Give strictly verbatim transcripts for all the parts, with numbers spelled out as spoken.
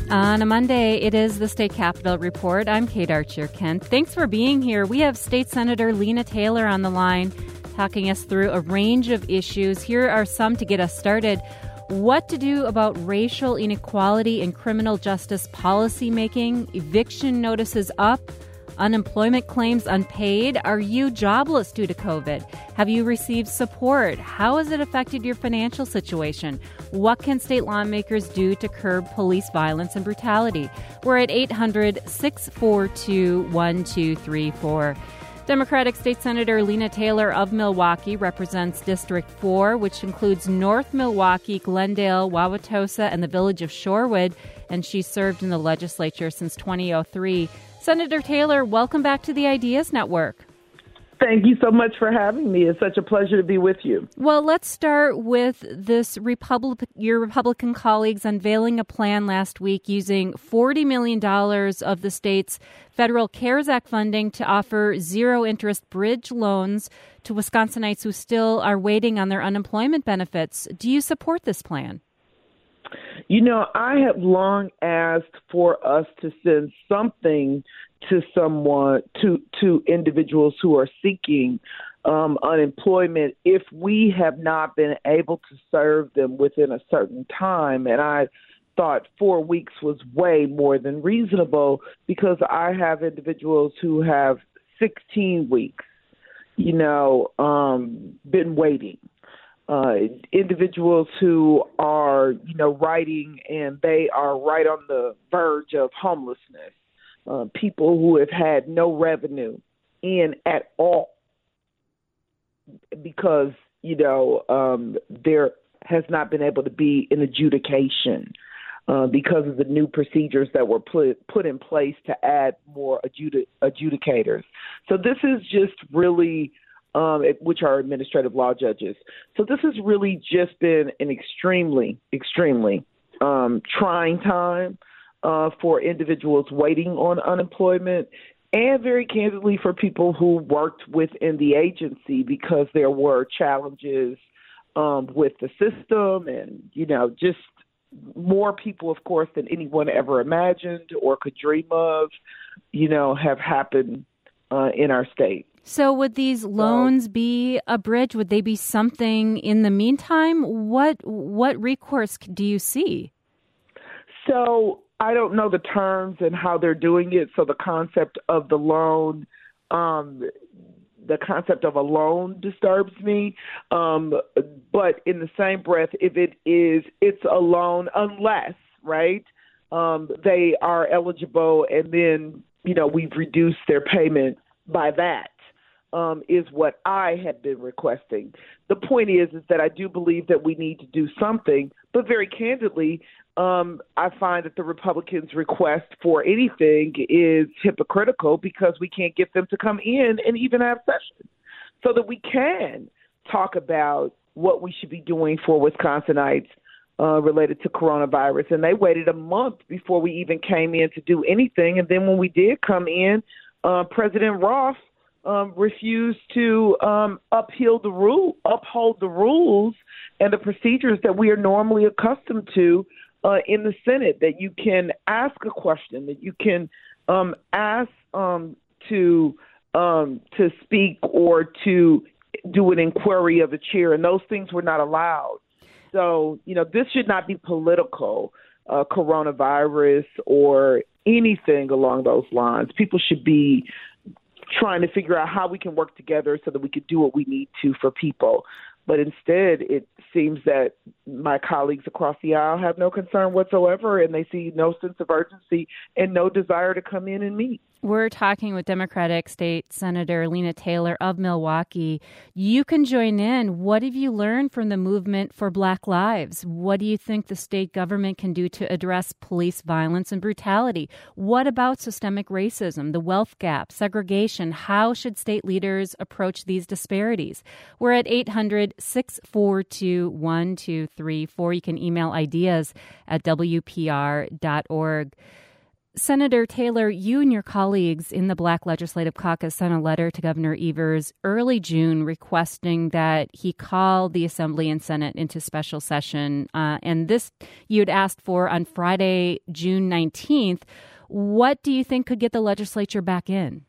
On a Monday, it is the State Capitol Report. I'm Kate Archer-Kent. Thanks for being here. We have State Senator Lena Taylor on the line, talking us through a range of issues. Here are some to get us started. What to do about racial inequality in criminal justice policymaking, eviction notices up, unemployment claims unpaid. Are you jobless due to COVID? Have you received support? How has it affected your financial situation? What can state lawmakers do to curb police violence and brutality? We're at eight hundred, six four two, one two three four. Democratic State Senator Lena Taylor of Milwaukee represents District four, which includes North Milwaukee, Glendale, Wauwatosa, and the village of Shorewood, and she served in the legislature since twenty oh three. Senator Taylor, welcome back to the Ideas Network. Thank you so much for having me. It's such a pleasure to be with you. Well, let's start with this Republic, your Republican colleagues unveiling a plan last week using forty million dollars of the state's federal CARES Act funding to offer zero-interest bridge loans to Wisconsinites who still are waiting on their unemployment benefits. Do you support this plan? You know, I have long asked for us to send something to someone, to to individuals who are seeking um, unemployment if we have not been able to serve them within a certain time. And I thought four weeks was way more than reasonable because I have individuals who have sixteen weeks, you know, um, been waiting. Uh, individuals who are, you know, writing and they are right on the verge of homelessness. Uh, people who have had no revenue in at all because, you know, um, there has not been able to be an adjudication uh, because of the new procedures that were put, put in place to add more adjudi- adjudicators. So this is just really... Um, it, which are administrative law judges. So this has really just been an extremely, extremely um, trying time uh, for individuals waiting on unemployment and very candidly for people who worked within the agency because there were challenges um, with the system and, you know, just more people, of course, than anyone ever imagined or could dream of, you know, have happened uh, in our state. So would these loans be a bridge? Would they be something in the meantime? What what recourse do you see? So I don't know the terms and how they're doing it. So the concept of the loan, um, the concept of a loan disturbs me. Um, but in the same breath, if it is, it's a loan unless, right, um, they are eligible and then, you know, we've reduced their payment by that. Um, is what I have been requesting. The point is, is that I do believe that we need to do something, but very candidly, um, I find that the Republicans' request for anything is hypocritical because we can't get them to come in and even have session so that we can talk about what we should be doing for Wisconsinites uh, related to coronavirus. And they waited a month before we even came in to do anything. And then when we did come in, uh, President Roth Um, refused to um, uphold the rule, uphold the rules and the procedures that we are normally accustomed to uh, in the Senate. That you can ask a question, that you can um, ask um, to um, to speak or to do an inquiry of the chair, and those things were not allowed. So, you know, this should not be political, uh, coronavirus or anything along those lines. People should be trying to figure out how we can work together so that we could do what we need to for people. But instead, it seems that my colleagues across the aisle have no concern whatsoever, and they see no sense of urgency and no desire to come in and meet. We're talking with Democratic State Senator Lena Taylor of Milwaukee. You can join in. What have you learned from the movement for Black Lives? What do you think the state government can do to address police violence and brutality? What about systemic racism, the wealth gap, segregation? How should state leaders approach these disparities? We're at eight hundred, six four two, one two three four. You can email ideas at W P R dot org. Senator Taylor, you and your colleagues in the Black Legislative Caucus sent a letter to Governor Evers early June requesting that he call the Assembly and Senate into special session. Uh, and this you had asked for on Friday, June nineteenth. What do you think could get the legislature back in?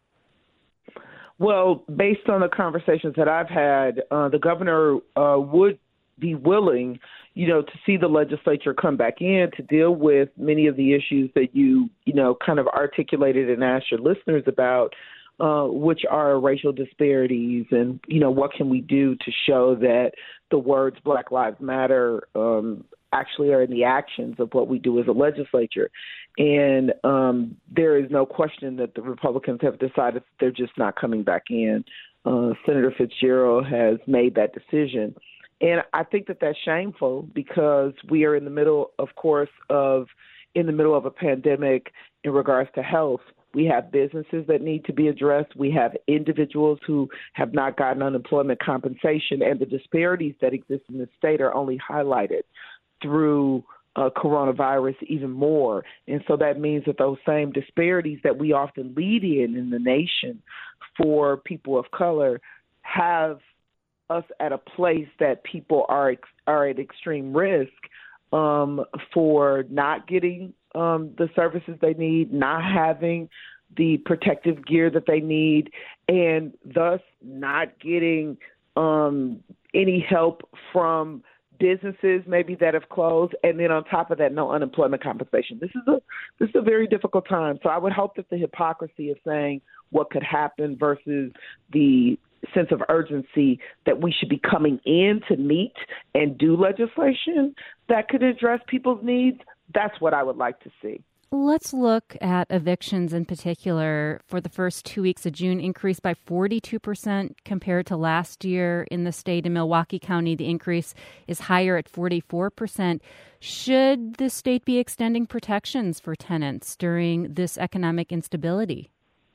Well, based on the conversations that I've had, uh, the governor uh, would be willing, you know, to see the legislature come back in to deal with many of the issues that you, you know, kind of articulated and asked your listeners about, uh, which are racial disparities and, you know, what can we do to show that the words Black Lives Matter um, actually are in the actions of what we do as a legislature. And um, there is no question that the Republicans have decided that they're just not coming back in. Uh, Senator Fitzgerald has made that decision. And I think that that's shameful because we are in the middle, of course, of in the middle of a pandemic in regards to health. We have businesses that need to be addressed. We have individuals who have not gotten unemployment compensation, and the disparities that exist in the state are only highlighted through uh, coronavirus even more. And so that means that those same disparities that we often lead in in the nation for people of color have us at a place that people are are at extreme risk um, for not getting um, the services they need, not having the protective gear that they need, and thus not getting um, any help from businesses maybe that have closed, and then on top of that, no unemployment compensation. This is a this is a very difficult time. So I would hope that the hypocrisy of saying what could happen versus the sense of urgency that we should be coming in to meet and do legislation that could address people's needs, that's what I would like to see. Let's look at evictions in particular. For the first two weeks of June, increased by forty-two percent compared to last year in the state. In Milwaukee County, the increase is higher at forty-four percent. Should the state be extending protections for tenants during this economic instability?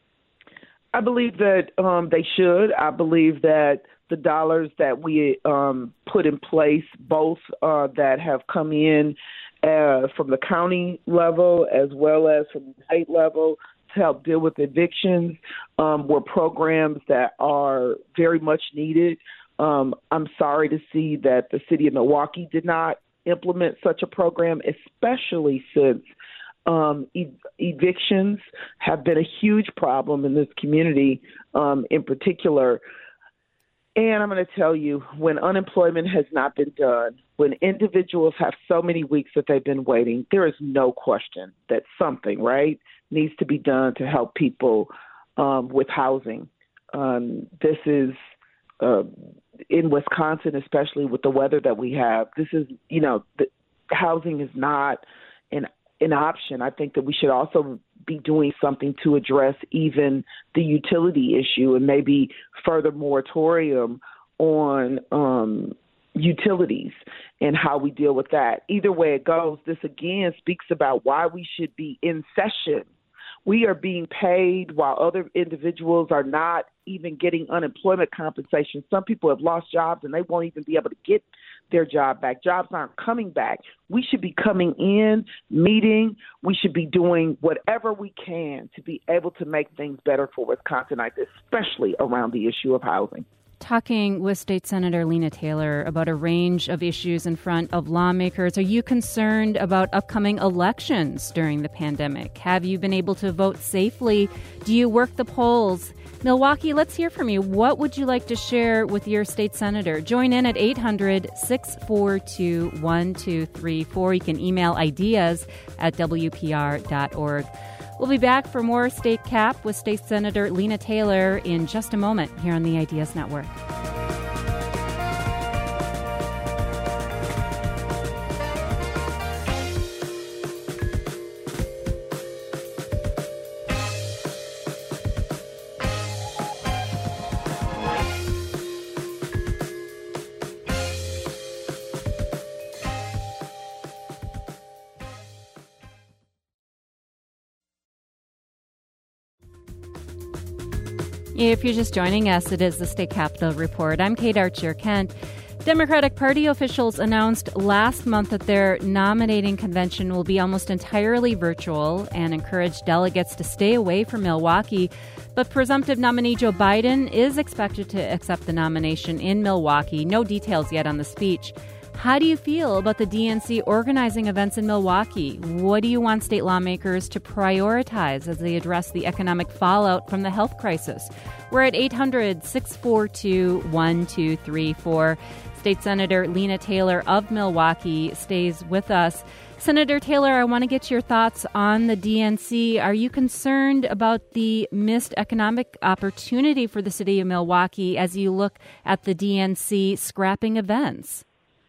I believe that um, they should. I believe that the dollars that we um, put in place, both uh, that have come in uh, from the county level as well as from the state level to help deal with evictions, um, were programs that are very much needed. Um, I'm sorry to see that the city of Milwaukee did not implement such a program, especially since Um, ev- evictions have been a huge problem in this community um, in particular. And I'm going to tell you, when unemployment has not been done, when individuals have so many weeks that they've been waiting, there is no question that something, right, needs to be done to help people um, with housing. Um, this is uh, in Wisconsin, especially with the weather that we have. This is, you know, the, housing is not an an option. I think that we should also be doing something to address even the utility issue and maybe further moratorium on um, utilities and how we deal with that. Either way it goes, this again speaks about why we should be in session. We are being paid while other individuals are not even getting unemployment compensation. Some people have lost jobs and they won't even be able to get their job back. Jobs aren't coming back. We should be coming in, meeting. We should be doing whatever we can to be able to make things better for Wisconsinites, especially around the issue of housing. Talking with State Senator Lena Taylor about a range of issues in front of lawmakers. Are you concerned about upcoming elections during the pandemic? Have you been able to vote safely? Do you work the polls? Milwaukee, let's hear from you. What would you like to share with your state senator? Join in at eight hundred, six four two, one two three four. You can email ideas at W P R dot org. We'll be back for more State Cap with State Senator Lena Taylor in just a moment here on the Ideas Network. If you're just joining us, it is the State Capitol Report. I'm Kate Archer-Kent. Democratic Party officials announced last month that their nominating convention will be almost entirely virtual and encouraged delegates to stay away from Milwaukee. But presumptive nominee Joe Biden is expected to accept the nomination in Milwaukee. No details yet on the speech. How do you feel about the D N C organizing events in Milwaukee? What do you want state lawmakers to prioritize as they address the economic fallout from the health crisis? We're at eight hundred, six four two, one two three four. State Senator Lena Taylor of Milwaukee stays with us. Senator Taylor, I want to get your thoughts on the D N C. Are you concerned about the missed economic opportunity for the city of Milwaukee as you look at the D N C scrapping events?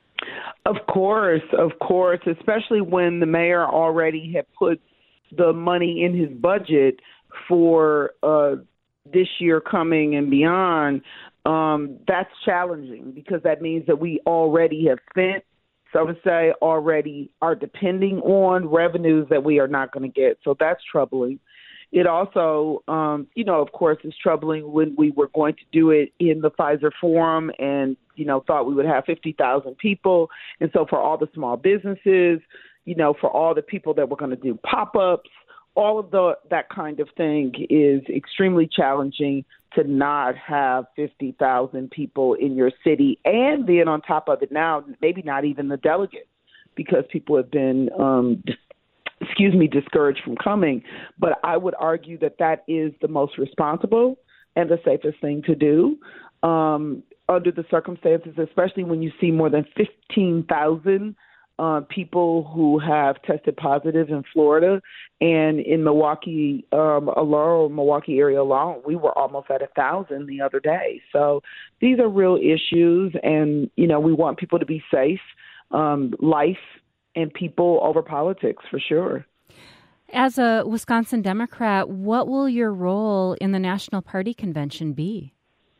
Of course, of course, especially when the mayor already had put the money in his budget for uh, this year coming and beyond. Um, that's challenging because that means that we already have spent, so to say, already are depending on revenues that we are not going to get. So that's troubling. It also, um, you know, of course, is troubling when we were going to do it in the Pfizer Forum and, you know, thought we would have fifty thousand people. And so for all the small businesses, you know, for all the people that were going to do pop-ups, all of the that kind of thing is extremely challenging to not have fifty thousand people in your city. And then on top of it now, maybe not even the delegates because people have been um excuse me, discouraged from coming. But I would argue that that is the most responsible and the safest thing to do um, under the circumstances, especially when you see more than fifteen thousand uh, people who have tested positive in Florida. And in Milwaukee um, alone, Milwaukee area alone, we were almost at a thousand the other day. So these are real issues. And, you know, we want people to be safe, um, life, and people over politics, for sure. As a Wisconsin Democrat, what will your role in the National Party Convention be?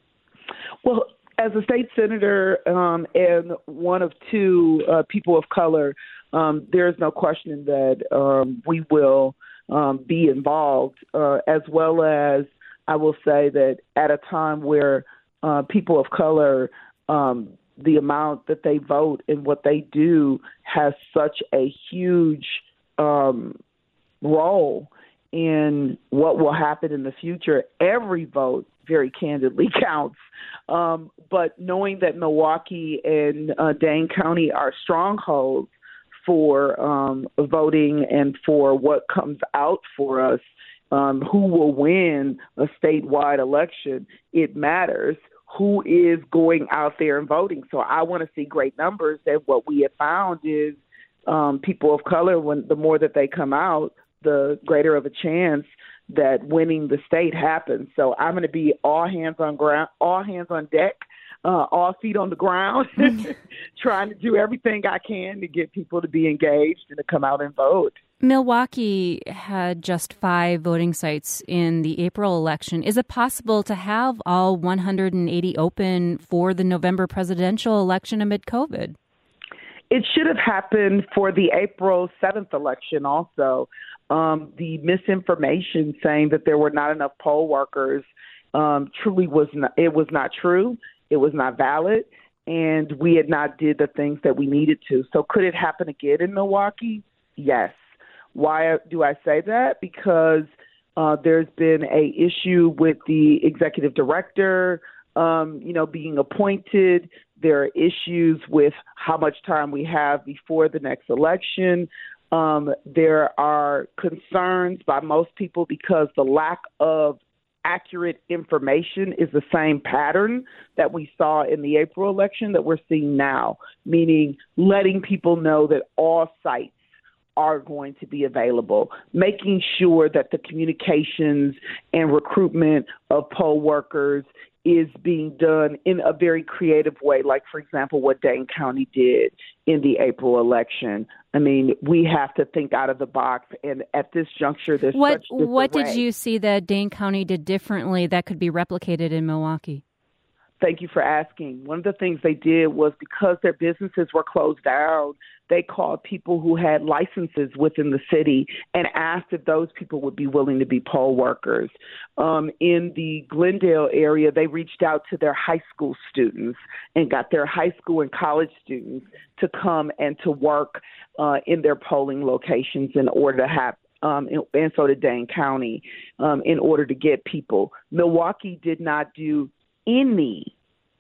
Well, as a state senator um, and one of two uh, people of color, um, there is no question that um, we will um, be involved, uh, as well as I will say that at a time where uh, people of color um, the amount that they vote and what they do has such a huge um, role in what will happen in the future. Every vote, very candidly, counts. Um, but knowing that Milwaukee and uh, Dane County are strongholds for um, voting and for what comes out for us, um, who will win a statewide election, it matters who is going out there and voting. So I want to see great numbers. And what we have found is um, people of color, when the more that they come out, the greater of a chance that winning the state happens. So I'm going to be all hands on ground, all hands on deck, uh, all feet on the ground, trying to do everything I can to get people to be engaged and to come out and vote. Milwaukee had just five voting sites in the April election. Is it possible to have all one hundred eighty open for the November presidential election amid COVID? It should have happened for the April seventh election also. Um, the misinformation saying that there were not enough poll workers um, truly was not, it was not true. It was not valid. And we had not did the things that we needed to. So could it happen again in Milwaukee? Yes. Why do I say that? Because uh, there's been a issue with the executive director, um, you know, being appointed. There are issues with how much time we have before the next election. Um, there are concerns by most people because the lack of accurate information is the same pattern that we saw in the April election that we're seeing now, meaning letting people know that all sites are going to be available, making sure that the communications and recruitment of poll workers is being done in a very creative way, like, for example, what Dane County did in the April election. I mean, we have to think out of the box, and at this juncture, there's what, such disarray. What did you see that Dane County did differently that could be replicated in Milwaukee? Thank you for asking. One of the things they did was because their businesses were closed down, they called people who had licenses within the city and asked if those people would be willing to be poll workers. Um, in the Glendale area, they reached out to their high school students and got their high school and college students to come and to work uh, in their polling locations in order to have Um, and, and so did Dane County, um, in order to get people. Milwaukee did not do any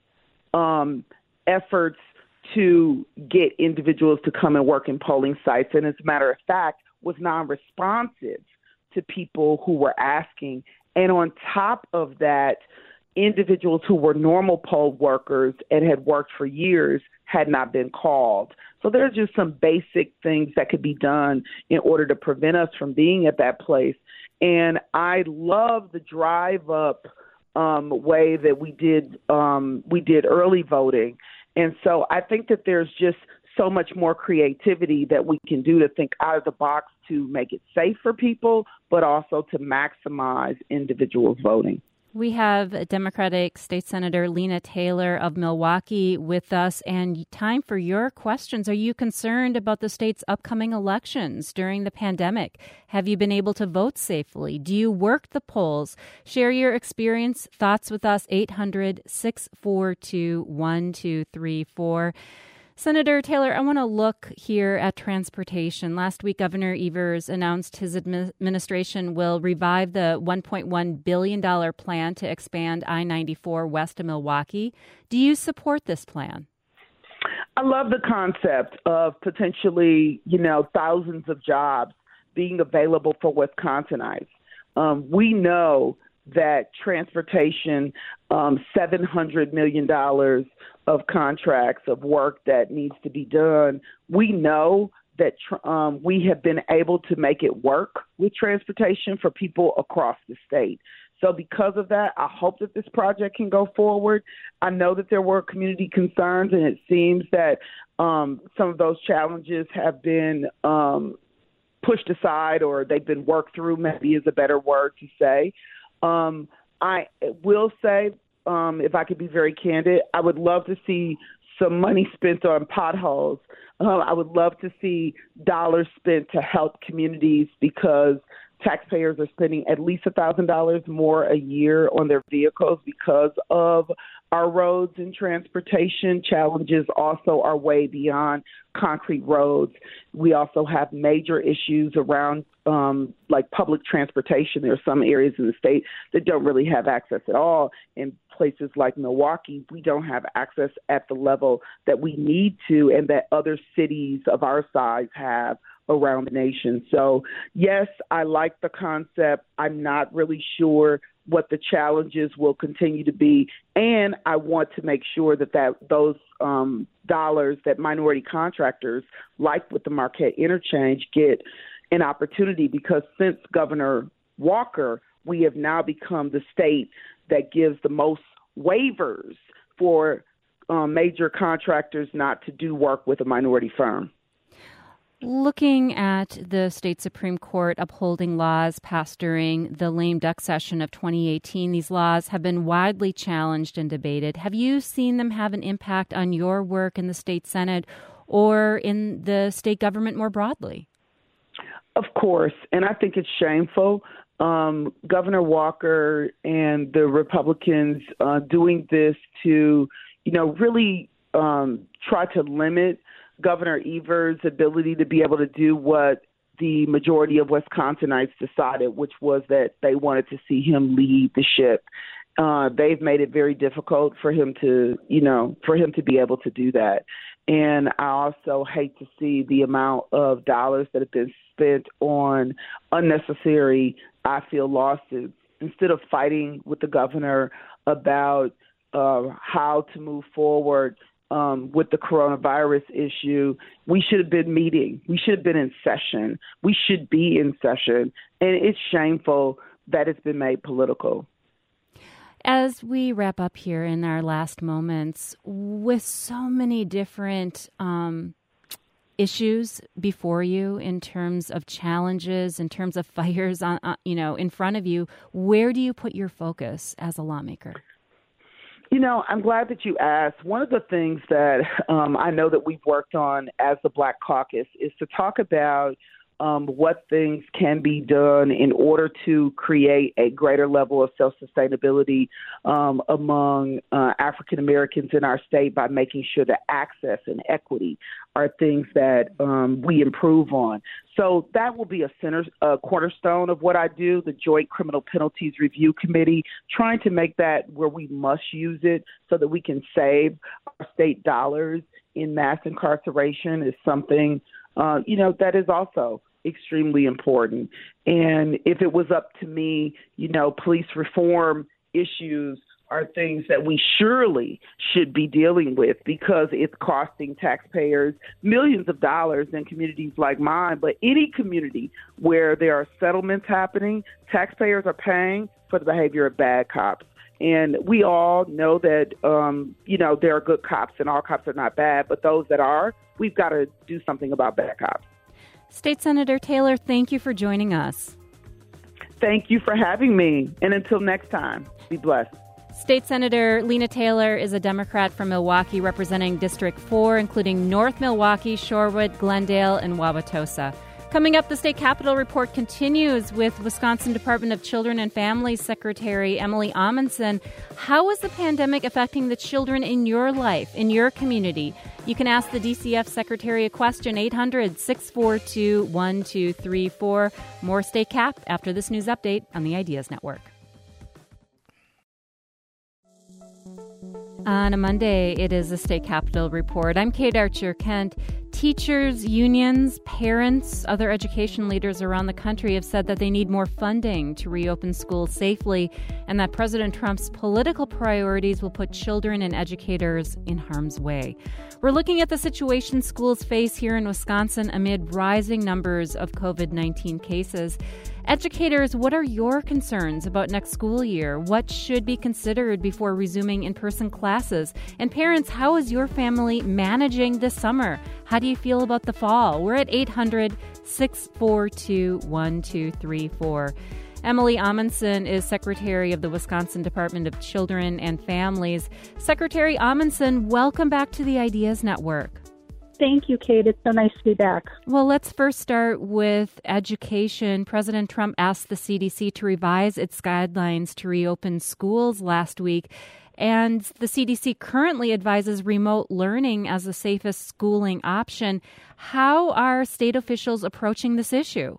um, efforts to get individuals to come and work in polling sites, and as a matter of fact, was non-responsive to people who were asking. And on top of that, individuals who were normal poll workers and had worked for years had not been called. So there's just some basic things that could be done in order to prevent us from being at that place. And I love the drive up um, way that we did um, we did early voting. And so I think that there's just so much more creativity that we can do to think out of the box to make it safe for people, but also to maximize individual voting. We have Democratic State Senator Lena Taylor of Milwaukee with us, and time for your questions. Are you concerned about the state's upcoming elections during the pandemic? Have you been able to vote safely? Do you work the polls? Share your experience, thoughts with us, eight hundred, six four two, one two three four. Senator Taylor, I want to look here at transportation. Last week, Governor Evers announced his administration will revive the one point one billion dollars plan to expand I ninety-four west of Milwaukee. Do you support this plan? I love the concept of potentially, you know, thousands of jobs being available for Wisconsinites. Um, we know that transportation, um, seven hundred million dollars of contracts of work that needs to be done. We know that tr- um, we have been able to make it work with transportation for people across the state. So because of that, I hope that this project can go forward. I know that there were community concerns, and it seems that um, some of those challenges have been um, pushed aside, or they've been worked through, maybe is a better word to say. Um, I will say, um, if I could be very candid, I would love to see some money spent on potholes. Uh, I would love to see dollars spent to help communities, because taxpayers are spending at least one thousand dollars more a year on their vehicles because of our roads and transportation challenges. Also are way beyond concrete roads. We also have major issues around um, like public transportation. There are some areas in the state that don't really have access at all. In places like Milwaukee, we don't have access at the level that we need to and that other cities of our size have around the nation. So, yes, I like the concept. I'm not really sure what the challenges will continue to be. And I want to make sure that, that those um, dollars that minority contractors, like with the Marquette Interchange, get an opportunity, because since Governor Walker, we have now become the state that gives the most waivers for um, major contractors not to do work with a minority firm. Looking at the state Supreme Court upholding laws passed during the lame duck session of twenty eighteen, these laws have been widely challenged and debated. Have you seen them have an impact on your work in the state Senate or in the state government more broadly? Of course, and I think it's shameful. Um, Governor Walker and the Republicans uh, doing this to, you know, really um, try to limit Governor Evers' ability to be able to do what the majority of Wisconsinites decided, which was that they wanted to see him lead the ship. Uh, they've made it very difficult for him to, you know, for him to be able to do that. And I also hate to see the amount of dollars that have been spent on unnecessary, I feel, lawsuits. Instead of fighting with the governor about uh, how to move forward Um, with the coronavirus issue, we should have been meeting. We should have been in session. We should be in session. And it's shameful that it's been made political. As we wrap up here in our last moments, with so many different um, issues before you in terms of challenges, in terms of fires on, uh, you know, in front of you, where do you put your focus as a lawmaker? You know, I'm glad that you asked. One of the things that um, I know that we've worked on as the Black Caucus is to talk about um, what things can be done in order to create a greater level of self-sustainability um, among uh, African Americans in our state by making sure that access and equity are things that um, we improve on. So that will be a center, a cornerstone of what I do, the Joint Criminal Penalties Review Committee, trying to make that where we must use it so that we can save our state dollars in mass incarceration is something, uh, you know, that is also extremely important. And if it was up to me, you know, police reform issues are things that we surely should be dealing with because it's costing taxpayers millions of dollars in communities like mine. But any community where there are settlements happening, taxpayers are paying for the behavior of bad cops. And we all know that, um, you know, there are good cops and all cops are not bad. But those that are, we've got to do something about bad cops. State Senator Taylor, thank you for joining us. Thank you for having me. And until next time, be blessed. State Senator Lena Taylor is a Democrat from Milwaukee representing District four, including North Milwaukee, Shorewood, Glendale, and Wauwatosa. Coming up, the State Capitol Report continues with Wisconsin Department of Children and Families Secretary Emily Amundson. How is the pandemic affecting the children in your life, in your community? You can ask the D C F Secretary a question, eight hundred, six four two, one two three four. More State Cap after this news update on the Ideas Network. On a Monday, it is the State Capitol Report. I'm Kate Archer-Kent. Teachers, unions, parents, other education leaders around the country have said that they need more funding to reopen schools safely and that President Trump's political priorities will put children and educators in harm's way. We're looking at the situation schools face here in Wisconsin amid rising numbers of covid nineteen cases. Educators, what are your concerns about next school year? What should be considered before resuming in-person classes? And parents, how is your family managing this summer? How do you feel about the fall? We're at eight hundred, six four two, one two three four. Emily Amundson is Secretary of the Wisconsin Department of Children and Families. Secretary Amundson, welcome back to the Ideas Network. Thank you, Kate. It's so nice to be back. Well, let's first start with education. President Trump asked the C D C to revise its guidelines to reopen schools last week. And the C D C currently advises remote learning as the safest schooling option. How are state officials approaching this issue?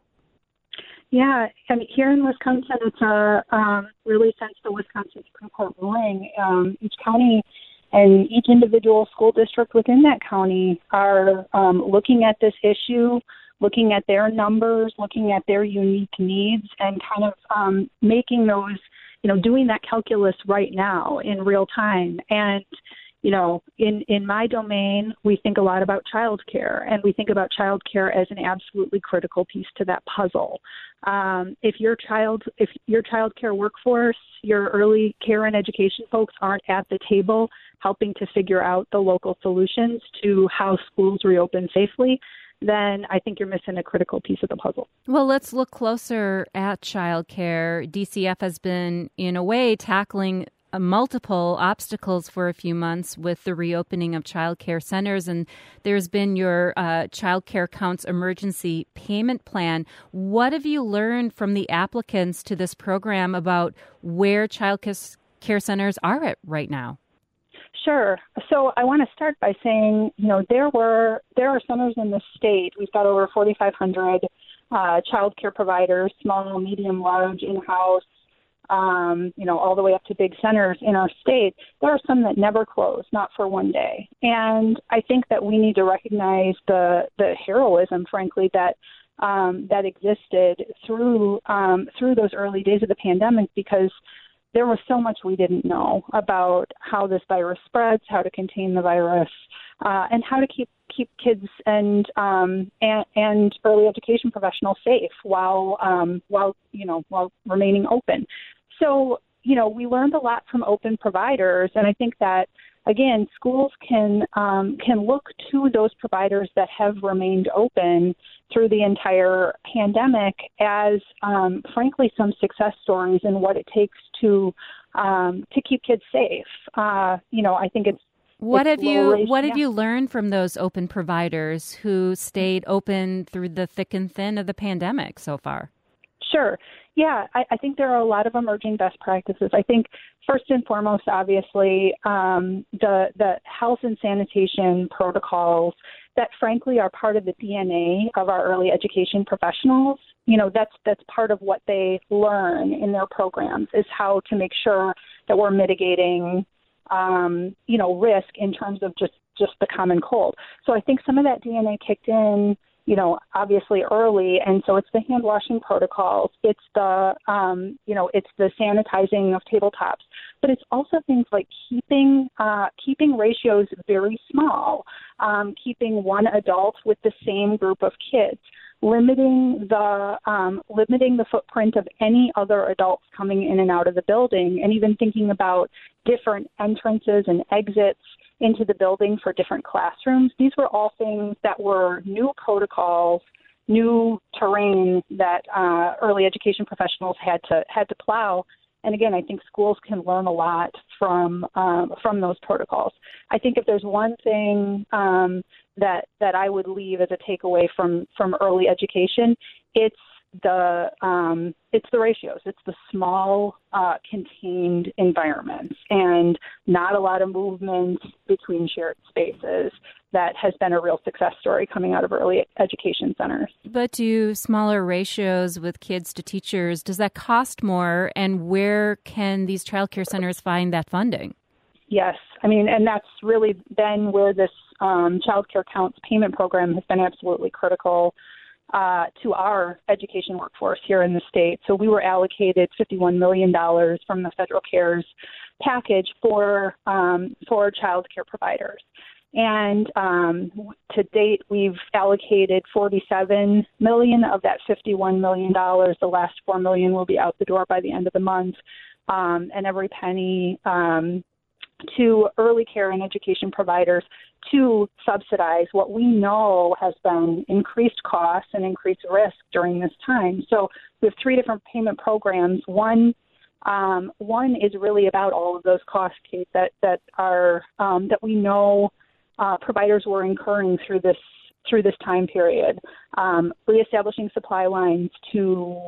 Yeah, I mean, here in Wisconsin, it's a, um, really since the Wisconsin Supreme Court ruling, um, each county and each individual school district within that county are um, looking at this issue, looking at their numbers, looking at their unique needs, and kind of um, making those, you know, doing that calculus right now in real time. And, you know, in, in my domain, we think a lot about childcare, and we think about childcare as an absolutely critical piece to that puzzle. Um, if your child, if your childcare workforce, your early care and education folks aren't at the table helping to figure out the local solutions to how schools reopen safely, then I think you're missing a critical piece of the puzzle. Well, let's look closer at childcare. D C F has been, in a way, tackling uh, multiple obstacles for a few months with the reopening of child care centers, and there's been your uh, Child Care Counts emergency payment plan. What have you learned from the applicants to this program about where child care centers are at right now? Sure. So I want to start by saying, you know, there were there are centers in the state. We've got over forty-five hundred uh, child care providers, small, medium, large, in-house, um, you know, all the way up to big centers in our state. There are some that never close, not for one day. And I think that we need to recognize the the heroism, frankly, that um, that existed through um, through those early days of the pandemic, because there was so much we didn't know about how this virus spreads, how to contain the virus, uh, and how to keep keep kids and um, and, and early education professionals safe while um, while you know while remaining open. So you know we learned a lot from open providers, and I think that again schools can um, can look to those providers that have remained open through the entire pandemic as, um, frankly, some success stories in what it takes to um, to keep kids safe. Uh, you know, I think it's What it's have you ratio, What yeah. have you learned from those open providers who stayed open through the thick and thin of the pandemic so far? Sure. Yeah, I, I think there are a lot of emerging best practices. I think first and foremost, obviously, um, the the health and sanitation protocols that, frankly, are part of the D N A of our early education professionals. You know, that's that's part of what they learn in their programs is how to make sure that we're mitigating, um, you know, risk in terms of just just the common cold. So I think some of that D N A kicked in, you know, obviously early. And so it's the hand washing protocols. It's the, um, you know, it's the sanitizing of tabletops. But it's also things like keeping uh, keeping ratios very small, um, keeping one adult with the same group of kids, limiting the um, limiting the footprint of any other adults coming in and out of the building, and even thinking about different entrances and exits into the building for different classrooms. These were all things that were new protocols, new terrain that uh, early education professionals had to had to plow. And again, I think schools can learn a lot from um, from those protocols. I think if there's one thing um, that that I would leave as a takeaway from from early education, it's the um, it's the ratios. It's the small, uh, contained environments, and not a lot of movement between shared spaces. That has been a real success story coming out of early education centers. But do smaller ratios with kids to teachers, does that cost more? And where can these childcare centers find that funding? Yes. I mean, and that's really been where this um, Child Care Counts payment program has been absolutely critical uh, to our education workforce here in the state. So we were allocated fifty-one million dollars from the federal CARES package for um, for child care providers. And um, to date, we've allocated forty-seven million dollars of that fifty-one million dollars. The last four million dollars will be out the door by the end of the month. Um, and every penny um, to early care and education providers to subsidize what we know has been increased costs and increased risk during this time. So we have three different payment programs. One um, one is really about all of those costs, Kate, that that are um, that we know Uh, providers were incurring through this through this time period, um, reestablishing supply lines to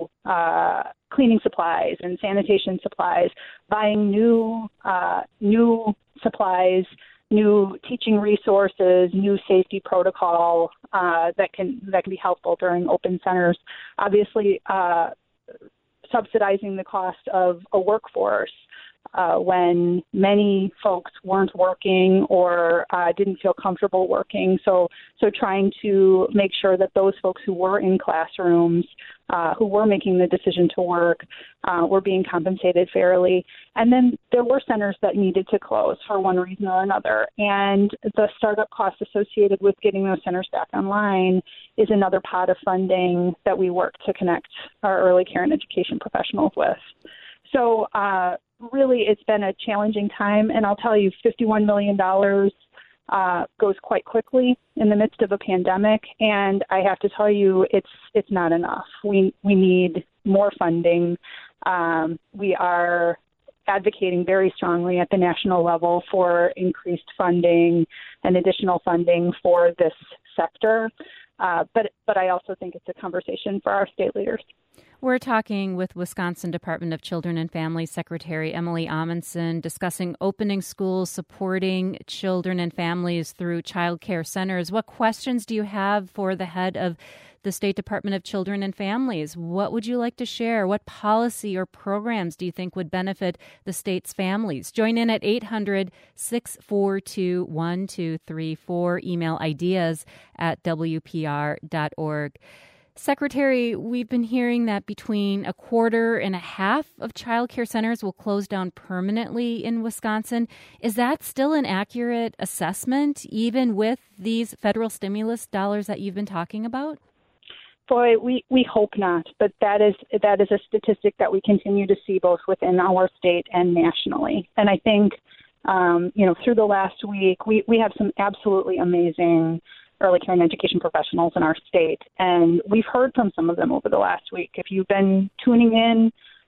uh, cleaning supplies and sanitation supplies, buying new uh, new supplies, new teaching resources, new safety protocol uh, that can that can be helpful during open centers. Obviously, uh, subsidizing the cost of a workforce. Uh, when many folks weren't working or uh, didn't feel comfortable working. So so trying to make sure that those folks who were in classrooms, uh, who were making the decision to work, uh, were being compensated fairly. And then there were centers that needed to close for one reason or another. And the startup costs associated with getting those centers back online is another pot of funding that we work to connect our early care and education professionals with. So uh, really, it's been a challenging time, and I'll tell you, fifty-one million dollars uh, goes quite quickly in the midst of a pandemic, and I have to tell you, it's it's not enough. We we need more funding. Um, we are advocating very strongly at the national level for increased funding and additional funding for this sector, uh, but but I also think it's a conversation for our state leaders. We're talking with Wisconsin Department of Children and Families Secretary Emily Amundson, discussing opening schools, supporting children and families through child care centers. What questions do you have for the head of the State Department of Children and Families? What would you like to share? What policy or programs do you think would benefit the state's families? Join in at eight hundred, six four two, one two three four. Email ideas at w p r dot org. Secretary, we've been hearing that between a quarter and a half of child care centers will close down permanently in Wisconsin. Is that still an accurate assessment, even with these federal stimulus dollars that you've been talking about? Boy, we, we hope not, but that is that is a statistic that we continue to see both within our state and nationally. And I think, um, you know, through the last week, we, we have some absolutely amazing early care and education professionals in our state. And we've heard from some of them over the last week. If you've been tuning in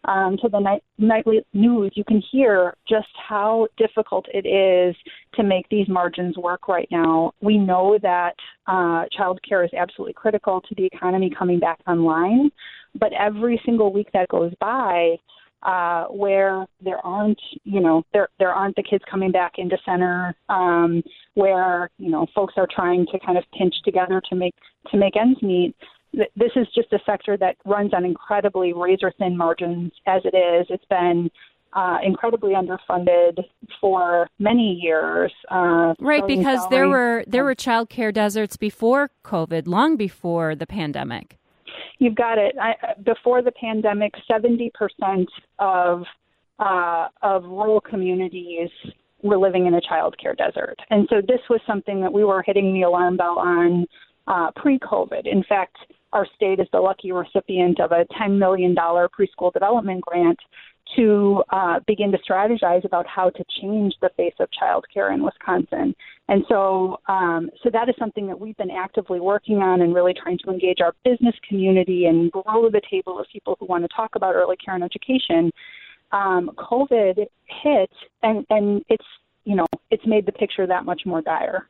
um, to the night, nightly news, you can hear just how difficult it is to make these margins work right now. We know that uh, childcare is absolutely critical to the economy coming back online, but every single week that goes by, Uh, where there aren't, you know, there there aren't the kids coming back into center, um, where, you know, folks are trying to kind of pinch together to make to make ends meet. This is just a sector that runs on incredibly razor-thin margins as it is. It's been uh, incredibly underfunded for many years. Uh, right, because salary. there were there were child care deserts before COVID, long before the pandemic. You've got it. I, before the pandemic, seventy percent of uh, of rural communities were living in a child care desert. And so this was something that we were hitting the alarm bell on uh, pre-COVID. In fact, our state is the lucky recipient of a ten million dollars preschool development grant to uh, begin to strategize about how to change the face of childcare in Wisconsin. And so um, so that is something that we've been actively working on and really trying to engage our business community and grow the table of people who want to talk about early care and education. Um, COVID hit, and, and it's, you know, it's made the picture that much more dire.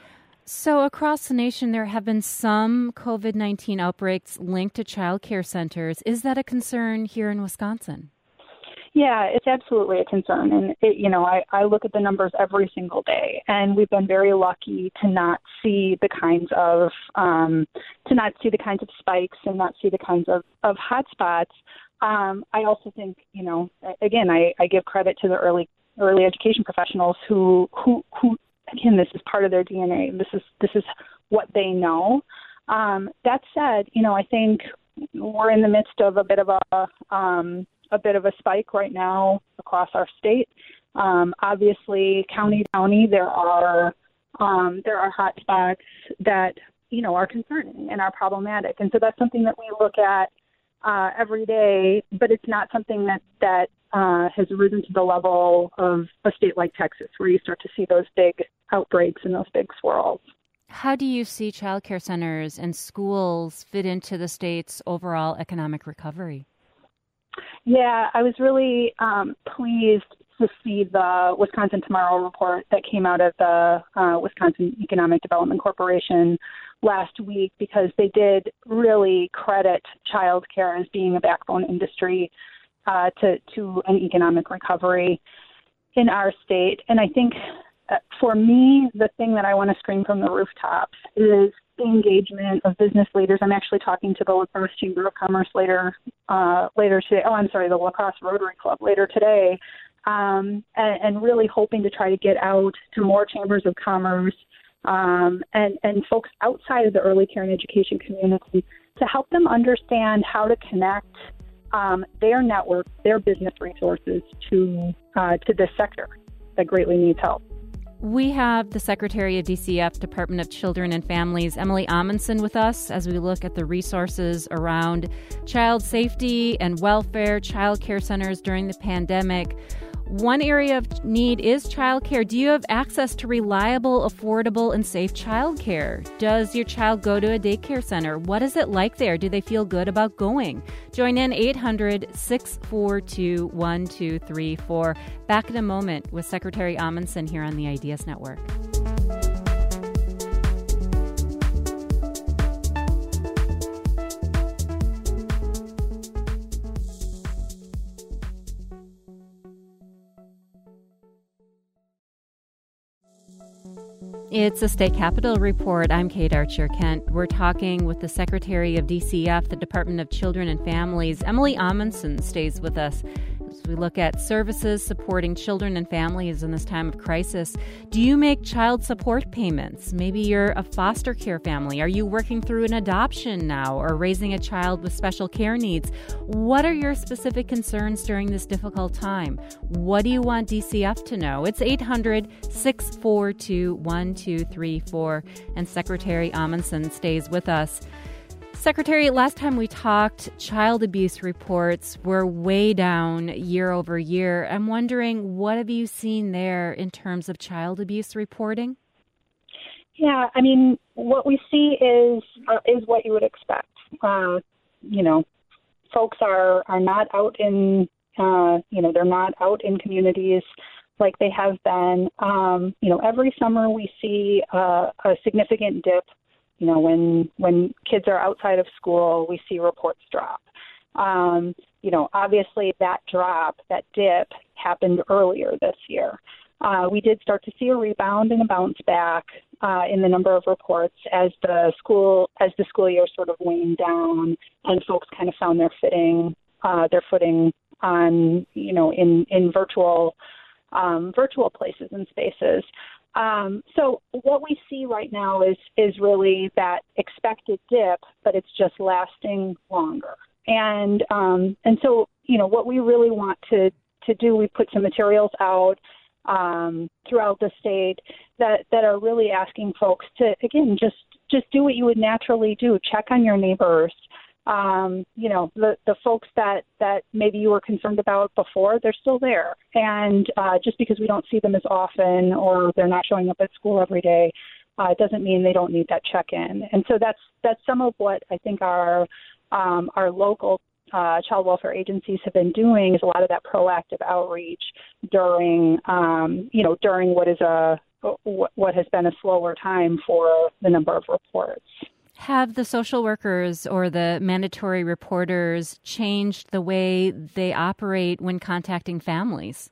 So across the nation, there have been some COVID nineteen outbreaks linked to child care centers. Is that a concern here in Wisconsin? Yeah, it's absolutely a concern. And, it, you know, I, I look at the numbers every single day, and we've been very lucky to not see the kinds of, um, to not see the kinds of spikes and not see the kinds of, of hot spots. Um, I also think, you know, again, I, I give credit to the early early education professionals who, who, who, again, this is part of their D N A. This is, this is what they know. Um, that said, you know, I think we're in the midst of a bit of a, um, a bit of a spike right now across our state. Um, obviously, county to county, there are um, there are hot spots that, you know, are concerning and are problematic. And so that's something that we look at uh, every day, but it's not something that, that uh, has risen to the level of a state like Texas, where you start to see those big outbreaks and those big swirls. How do you see child care centers and schools fit into the state's overall economic recovery? Yeah, I was really um, pleased to see the Wisconsin Tomorrow report that came out of the uh, Wisconsin Economic Development Corporation last week, because they did really credit childcare as being a backbone industry uh, to, to an economic recovery in our state. And I think uh, for me, the thing that I want to scream from the rooftops is the engagement of business leaders. I'm actually talking to the La Crosse Chamber of Commerce later uh, later today. Oh, I'm sorry, the La Crosse Rotary Club later today, um, and, and really hoping to try to get out to more chambers of commerce um, and, and folks outside of the early care and education community to help them understand how to connect um, their network, their business resources to uh, to this sector that greatly needs help. We have the Secretary of D C F, Department of Children and Families, Emily Amundson, with us as we look at the resources around child safety and welfare, child care centers during the pandemic. One area of need is child care. Do you have access to reliable, affordable, and safe child care? Does your child go to a daycare center? What is it like there? Do they feel good about going? Join in eight hundred, six four two, one two three four. Back in a moment with Secretary Amundson here on the Ideas Network. It's a State Capitol Report. I'm Kate Archer-Kent. We're talking with the Secretary of D C F, the Department of Children and Families. Emily Amundson stays with us as we look at services supporting children and families in this time of crisis. Do you make child support payments? Maybe you're a foster care family. Are you working through an adoption now or raising a child with special care needs? What are your specific concerns during this difficult time? What do you want D C F to know? It's eight hundred, six four two, one two three four, and Secretary Amundson stays with us. Secretary, last time we talked, child abuse reports were way down year over year. I'm wondering, what have you seen there in terms of child abuse reporting? Yeah, I mean, what we see is uh, is what you would expect. Uh, you know, folks are, are not out in, uh, you know, they're not out in communities like they have been. Um, you know, every summer we see uh, a significant dip. You know, when when kids are outside of school, we see reports drop. Um, you know, obviously that drop, that dip happened earlier this year. Uh, we did start to see a rebound and a bounce back uh, in the number of reports as the school as the school year sort of waned down and folks kind of found their footing uh, their footing on you know in in virtual um, virtual places and spaces. Um, so what we see right now is is really that expected dip, but it's just lasting longer. And um, and so you know what we really want to to do, we put some materials out um, throughout the state that, that are really asking folks to, again, just, just do what you would naturally do. Check on your neighbors. Um, you know, the, the folks that, that maybe you were concerned about before, they're still there. And uh, just because we don't see them as often or they're not showing up at school every day, uh, it doesn't mean they don't need that check-in. And so that's that's some of what I think our um, our local Uh, child welfare agencies have been doing, is a lot of that proactive outreach during, um, you know, during what is a what has been a slower time for the number of reports. Have the social workers or the mandatory reporters changed the way they operate when contacting families?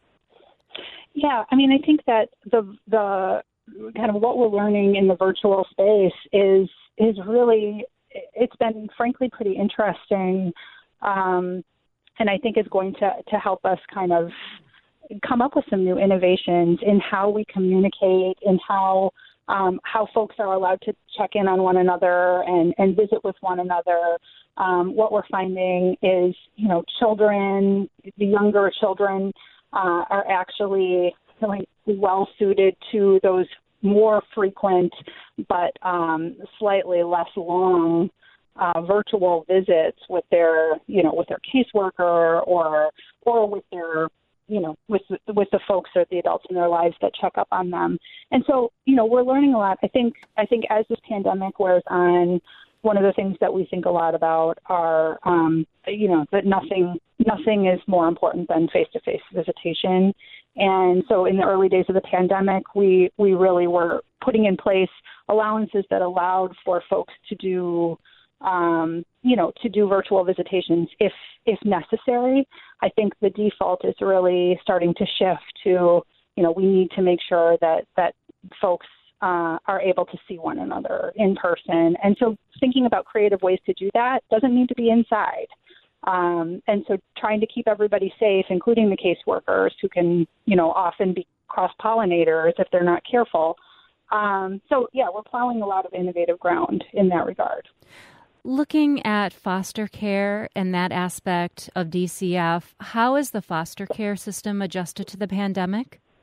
Yeah, I mean, I think that the the kind of what we're learning in the virtual space is is really, it's been frankly pretty interesting. Um, and I think it's going to, to help us kind of come up with some new innovations in how we communicate and how um, how folks are allowed to check in on one another and, and visit with one another. Um, what we're finding is, you know, children, the younger children uh, are actually really well suited to those more frequent but um, slightly less long Uh, virtual visits with their, you know, with their caseworker or or with their, you know, with with the folks or the adults in their lives that check up on them. And so, you know, we're learning a lot. I think I think as this pandemic wears on, one of the things that we think a lot about are, um, you know, that nothing nothing is more important than face-to-face visitation. And so in the early days of the pandemic, we we really were putting in place allowances that allowed for folks to do Um, you know, to do virtual visitations if if necessary. I think the default is really starting to shift to, you know, we need to make sure that that folks uh, are able to see one another in person. And so thinking about creative ways to do that doesn't need to be inside. Um, and so trying to keep everybody safe, including the caseworkers who can, you know, often be cross-pollinators if they're not careful. Um, so, yeah, we're plowing a lot of innovative ground in that regard. Looking at foster care and that aspect of D C F, how is the foster care system adjusted to the pandemic?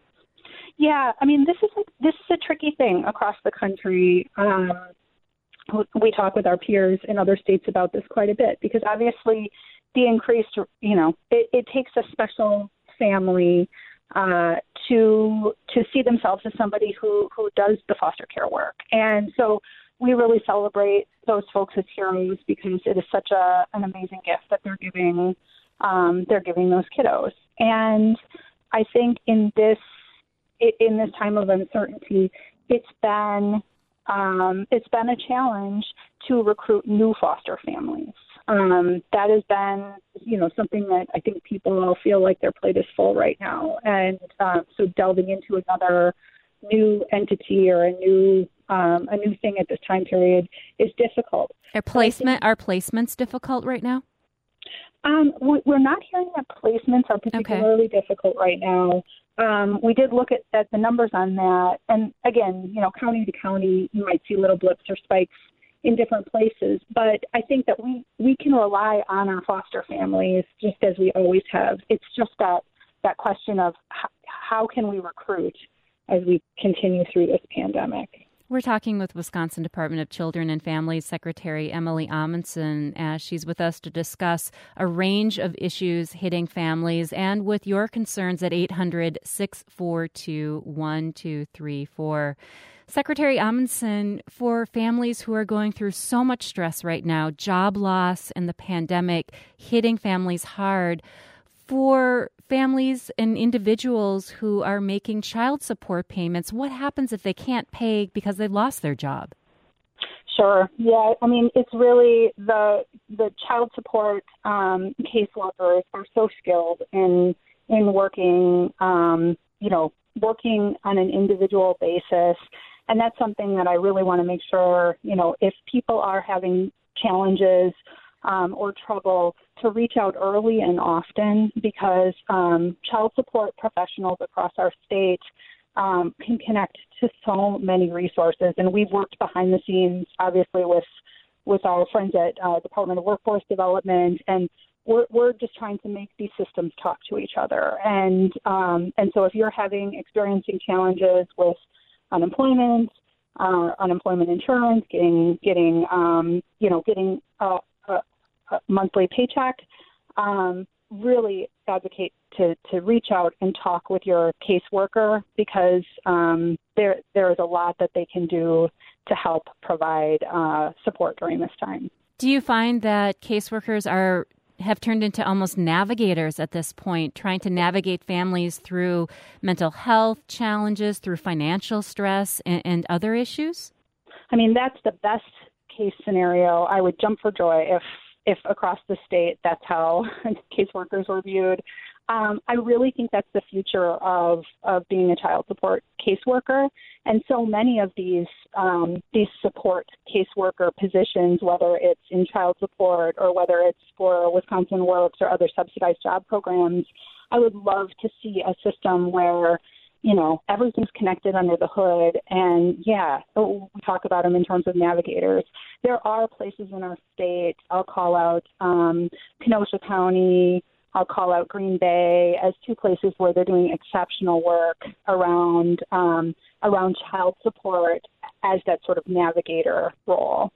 Yeah, I mean, this is a, this is a tricky thing across the country. Um, we talk with our peers in other states about this quite a bit because obviously the increased, you know, it, it takes a special family uh, to to see themselves as somebody who, who does the foster care work. And so we really celebrate those folks as heroes because it is such a an amazing gift that they're giving um, they're giving those kiddos. And I think in this in this time of uncertainty, it's been um, it's been a challenge to recruit new foster families. Um, that has been, you know, something that I think people all feel like their plate is full right now, and uh, so delving into another new entity or a new Um, a new thing at this time period is difficult. Are placement are placements difficult right now? Um, we're not hearing that placements are particularly okay. difficult right now. Um, we did look at, at the numbers on that, and again, you know, county to county, you might see little blips or spikes in different places. But I think that we we can rely on our foster families just as we always have. It's just that that question of how, how can we recruit as we continue through this pandemic. We're talking with Wisconsin Department of Children and Families Secretary Emily Amundson as she's with us to discuss a range of issues hitting families and with your concerns at eight hundred, six four two, one two three four. Secretary Amundson, for families who are going through so much stress right now, job loss and the pandemic hitting families hard, for families and individuals who are making child support payments, what happens if they can't pay because they lost their job? Sure. Yeah. I mean, it's really the the child support um, caseworkers are so skilled in in working, um, you know, working on an individual basis. And that's something that I really want to make sure, you know, if people are having challenges um, or trouble, to reach out early and often, because um, child support professionals across our state um, can connect to so many resources. And we've worked behind the scenes, obviously, with with our friends at uh, Department of Workforce Development, and we're, we're just trying to make these systems talk to each other. And um, and so if you're having experiencing challenges with unemployment, uh, unemployment insurance, getting getting um, you know getting a, a, a monthly paycheck, um, really advocate to, to reach out and talk with your caseworker, because um, there there is a lot that they can do to help provide uh, support during this time. Do you find that caseworkers are have turned into almost navigators at this point, trying to navigate families through mental health challenges, through financial stress, and, and other issues? I mean, that's the best case scenario. I would jump for joy if if across the state that's how caseworkers were viewed. Um, I really think that's the future of, of being a child support caseworker. And so many of these um, these support caseworker positions, whether it's in child support or whether it's for Wisconsin Works or other subsidized job programs, I would love to see a system where, you know, everything's connected under the hood. And, yeah, we talk about them in terms of navigators. There are places in our state, I'll call out um, Kenosha County, I'll call out Green Bay as two places where they're doing exceptional work around um, around child support as that sort of navigator role.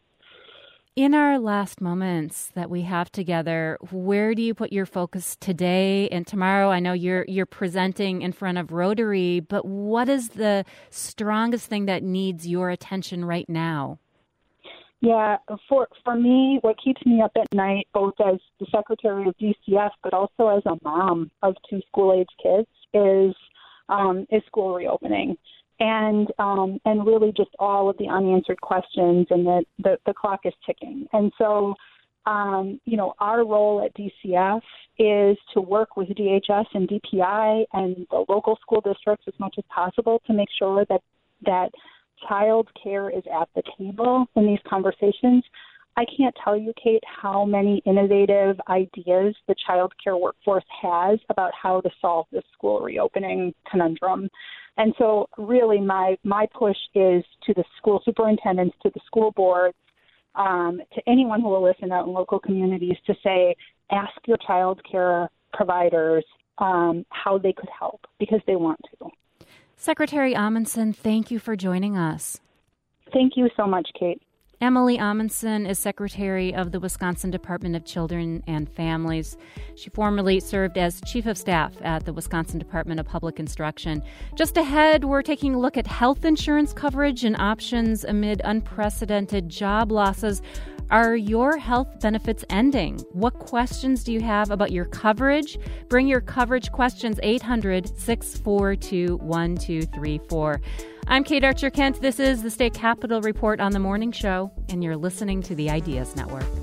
In our last moments that we have together, where do you put your focus today and tomorrow? I know you're you're presenting in front of Rotary, but what is the strongest thing that needs your attention right now? Yeah, for for me, what keeps me up at night, both as the secretary of D C F, but also as a mom of two school-age kids, is um, is school reopening, and um, and really just all of the unanswered questions, and that the, the clock is ticking. And so, um, you know, our role at D C F is to work with D H S and D P I and the local school districts as much as possible to make sure that that child care is at the table in these conversations. I can't tell you, Kate, how many innovative ideas the child care workforce has about how to solve this school reopening conundrum. And so really my, my push is to the school superintendents, to the school boards, um, to anyone who will listen out in local communities to say, ask your child care providers um, how they could help, because they want to. Secretary Amundson, thank you for joining us. Thank you so much, Kate. Emily Amundson is Secretary of the Wisconsin Department of Children and Families. She formerly served as Chief of Staff at the Wisconsin Department of Public Instruction. Just ahead, we're taking a look at health insurance coverage and options amid unprecedented job losses. Are your health benefits ending? What questions do you have about your coverage? Bring your coverage questions, eight hundred, six four two, one two three four. I'm Kate Archer Kent. This is the State Capitol Report on the Morning Show, and you're listening to the Ideas Network.